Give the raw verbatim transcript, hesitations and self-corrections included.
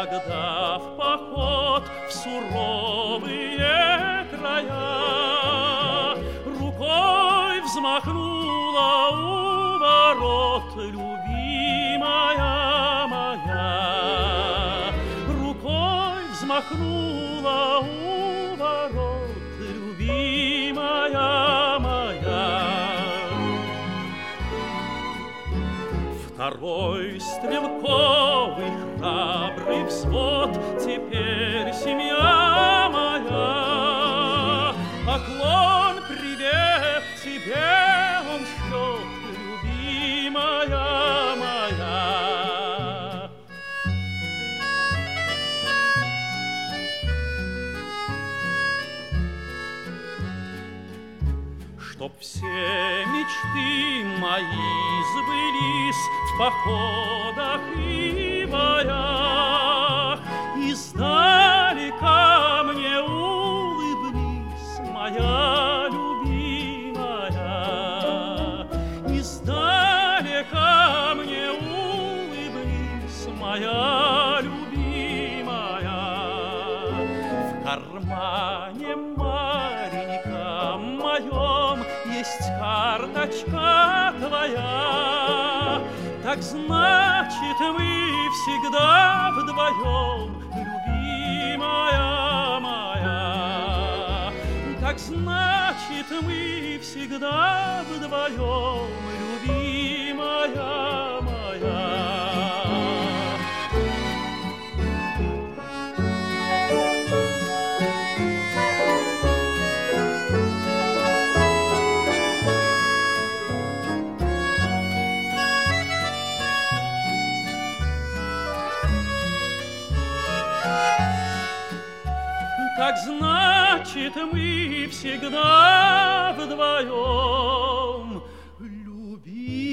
когда в поход в суровые края рукой взмахнула у ворот любимая моя, рукой взмахнула у ворот любимая моя. Второй стрелковый храбрый взвод, теперь семья моя. Поклон, привет тебе он шлет, любимая моя. Чтоб все мечты мои сбылись в походах и боях, издалека мне улыбнись, моя любимая, издалека мне улыбнись, моя любимая. В кармане маленьком моем есть карточка твоя, так значит, мы всегда вдвоем, любимая моя. Так значит, мы всегда вдвоем, любимая моя. Так значит, мы всегда вдвоем, любимая.